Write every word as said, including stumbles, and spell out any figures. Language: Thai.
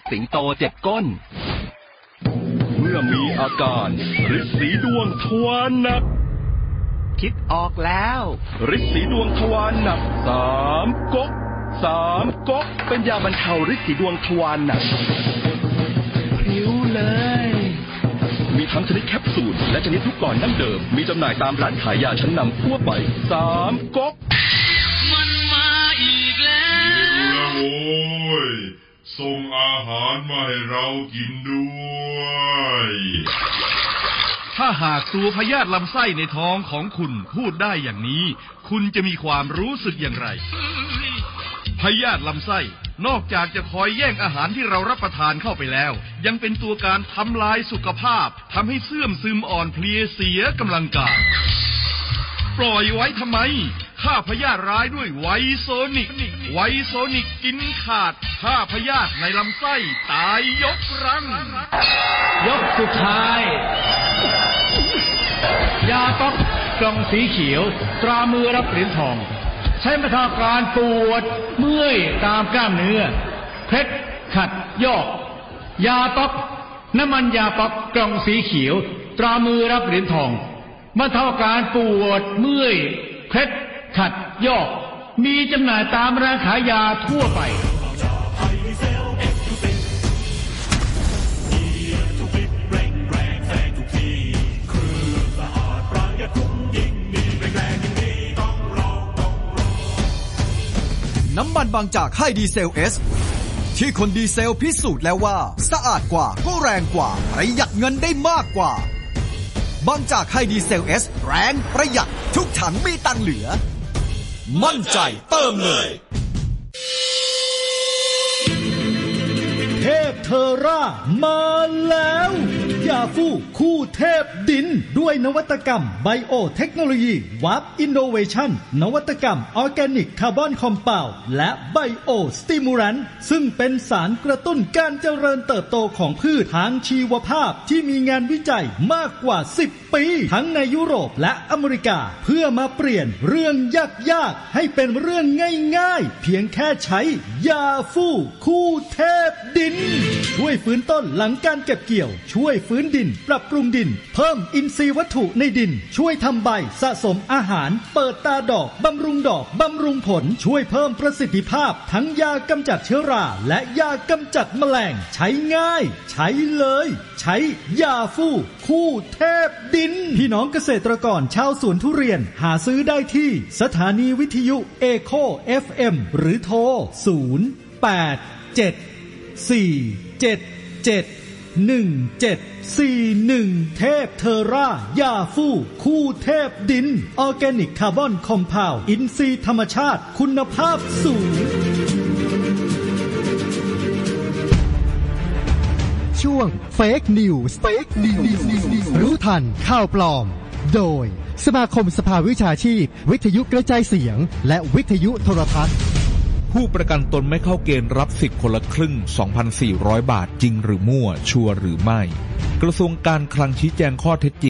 สิงโตเจ็บก้นเมื่อมีอาการฤทธิ์สีดวงทวารหนักคิดออกแล้วฤทธิ์สีดวงทวารหนักสามก๊กสามก๊กเป็นยาบรรเทาฤทธิ์สีดวงทวารหนักพริ้วเลยมีทั้งชนิดแคปซูลและชนิดลูกกลอนดั้งเดิมมีจำหน่ายตามร้านขายยาชั้นนำทั่วไปสามก๊กมันมาอีกแล้วโอ้ยส่งอาหารมาให้เรากินด้วยถ้าหากตัวพยาธิลำไส้ในท้องของคุณพูดได้อย่างนี้คุณจะมีความรู้สึกอย่างไรพยาธิลำไส้นอกจากจะคอยแย่งอาหารที่เรารับประทานเข้าไปแล้วยังเป็นตัวการทำลายสุขภาพทำให้เสื่อมซึมอ่อนเพลียเสียกำลังกายปล่อยไว้ทำไมฆ่าพยาธิร้ายด้วยไวโซนิกไวโซนิกกินขาดฆ่าพยาธิในลำไส้ตายยกรังยกสุดท้ายยาต๊อกกล่องสีเขียวตรามือรับเหรียญทองใช้บรรเทาอาการปวดเมื่อยตามกล้ามเนื้อเคล็ดขัดยอกยาต๊อกน้ำมันยาป๊อกกล่องสีเขียวตรามือรับเหรียญทองบรรเทาอาการปวดเมื่อยเคล็ดขัดยอกมีจำหน่ายตามร้านขายยาทั่วไปน้ำมันบางจากไฮดีเซลเอสที่คนดีเซลพิสูจน์แล้วว่าสะอาดกว่าก็แรงกว่าประหยัดเงินได้มากกว่าบางจากไฮดีเซลเอสแรงประหยัดทุกถังมีตังเหลือมั่นใจเติมเลยเทพเทอร่ามาแล้วยาฟูคู่เทพดินด้วยนวัตกรรมไบโอเทคโนโลยีวับอินโนเวชันนวัตกรรมออร์แกนิกคาร์บอนคอมเพลด์และไบโอสติมูรันซึ่งเป็นสารกระตุ้นการเจริญเติบโตของพืชทางชีวภาพที่มีงานวิจัยมากกว่าสิบปีทั้งในยุโรปและอเมริกาเพื่อมาเปลี่ยนเรื่องยากๆให้เป็นเรื่องง่ายๆเพียงแค่ใช้ยาฟูคู่เทพดินช่วยฟื้นต้นหลังการเก็บเกี่ยวช่วยฟื้นดินปรับปรุงดินเพิ่มอินทรีย์วัตถุในดินช่วยทำใบสะสมอาหารเปิดตาดอกบำรุงดอกบำรุงผลช่วยเพิ่มประสิทธิภาพทั้งยากำจัดเชื้อราและยากำจัดแมลงใช้ง่ายใช้เลยใช้ยาฟูคู่เทพดินพี่น้องเกษตรกรชาวสวนทุเรียนหาซื้อได้ที่สถานีวิทยุเอโค เอฟ เอ็ม หรือโทรศูนย์ แปด เจ็ด สี่ เจ็ด เจ็ด หนึ่ง เจ็ด สี่ หนึ่งเทพเทอร่ายาฟูคู่เทพดินออร์แกนิกคาร์บอนคอมเพลด์อินทรีย์ธรรมชาติคุณภาพสูงช่วง Fake News Fake News รู้ทันข่าวปลอมโดยสมาคมสภาวิชาชีพวิทยุกระจายเสียงและวิทยุโทรทัศน์ผู้ประกันตนไม่เข้าเกณฑ์รับสิทธิ์คนละครึ่ง สองพันสี่ร้อย บาทจริงหรือมั่วชัวร์หรือไม่กระทรวงการคลังชี้แจงข้อเท็จจริง